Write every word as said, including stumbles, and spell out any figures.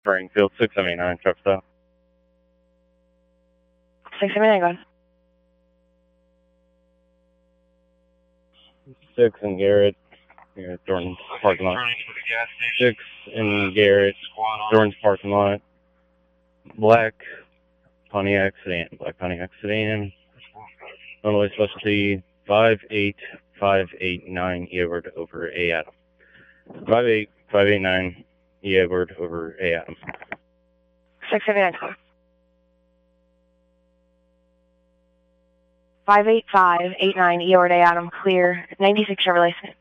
Springfield, six seventy-nine, truck stop. six seventy-nine, go ahead. six in Garrett, yeah, Jordan's parking lot. six in Garrett, Jordan's parking lot. Black Pontiac sedan, black Pontiac sedan. Illinois specialty five eight five eight nine Edward over A Adam. five eight five eight nine Edward over A Adam. six seventy-nine, call. five eight five eight nine Edward A Adam, clear, ninety-six Chevrolet.